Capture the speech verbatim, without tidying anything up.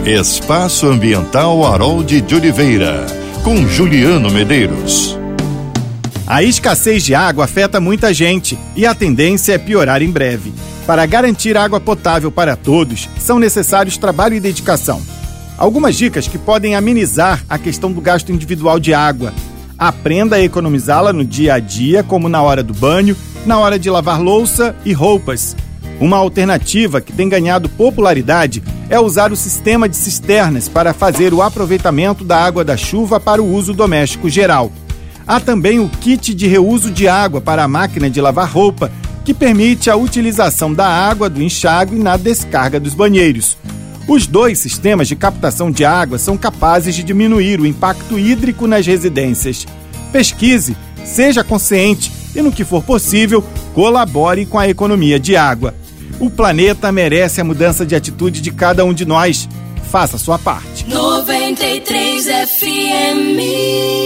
Espaço Ambiental Harold de Oliveira, com Juliano Medeiros. A escassez de água afeta muita gente e a tendência é piorar em breve. Para garantir água potável para todos, são necessários trabalho e dedicação. Algumas dicas que podem amenizar a questão do gasto individual de água. Aprenda a economizá-la no dia a dia, como na hora do banho, na hora de lavar louça e roupas. Uma alternativa que tem ganhado popularidade é usar o sistema de cisternas para fazer o aproveitamento da água da chuva para o uso doméstico geral. Há também o kit de reuso de água para a máquina de lavar roupa, que permite a utilização da água do enxágue na descarga dos banheiros. Os dois sistemas de captação de água são capazes de diminuir o impacto hídrico nas residências. Pesquise, seja consciente e, no que for possível, colabore com a economia de água. O planeta merece a mudança de atitude de cada um de nós. Faça a sua parte. noventa e três F M